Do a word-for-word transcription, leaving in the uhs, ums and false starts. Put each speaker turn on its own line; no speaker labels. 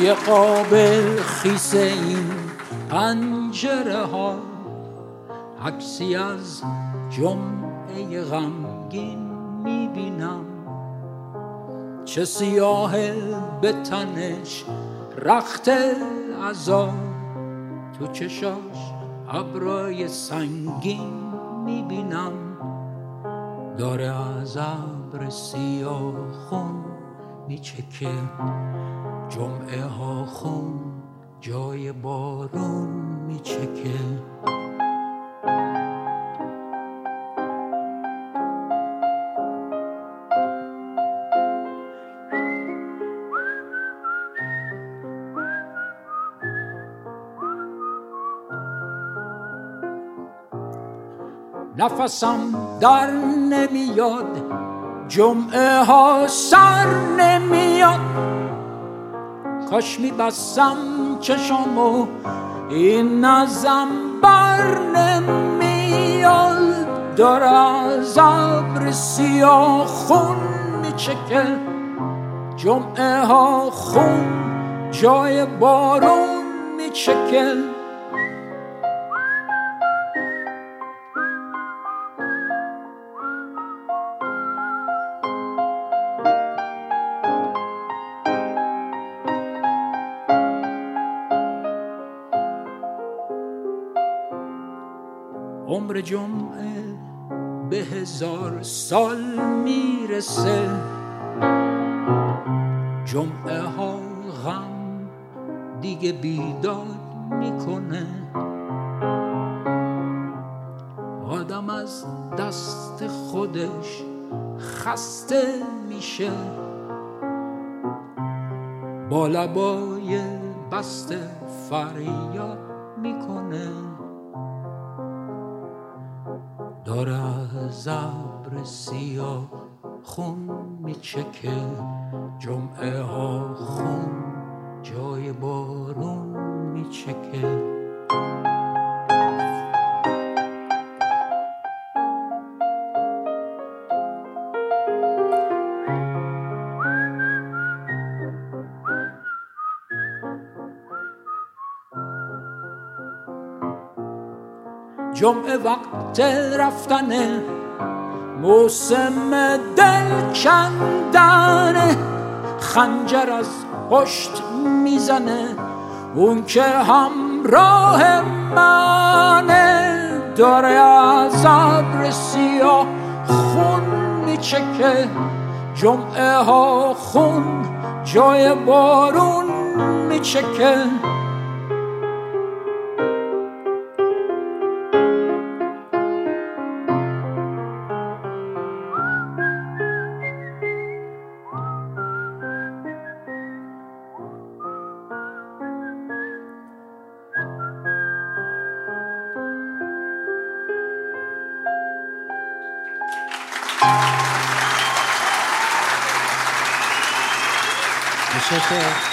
توی قابل خیس این پنجره ها عکسی از جمعه غمگین میبینم، چه سیاهه به تنش رخت عذاب، تو چشاش ابرای سنگین میبینم، داره از ابر سیاه خون میچکه جمعه ها خون جای بارون میچکه. نفسم در نمیاد، جمعه ها سر نمیاد، کاش میبستم چشامو این ازم بر نمیاد، داره از ابر سیاه خون میچکه جمعه ها خون جای بارون میچکه. عمر جمعه به هزار سال میرسه، جمعه ها غم دیگه بیداد میکنه، آدم از دست خودش خسته میشه، با لبای بسته فریاد میکنه، داره از ابر سیاه خون میچکه جمعه ها خون جای بارون میچکه. جمعه وقت رفتنه، موسم دل کندنه، خنجر از پشت میزنه اون که همراه منه، داره از ابر سیاه خون میچکه جمعه ها خون جای بارون میچکه.
متشکرم.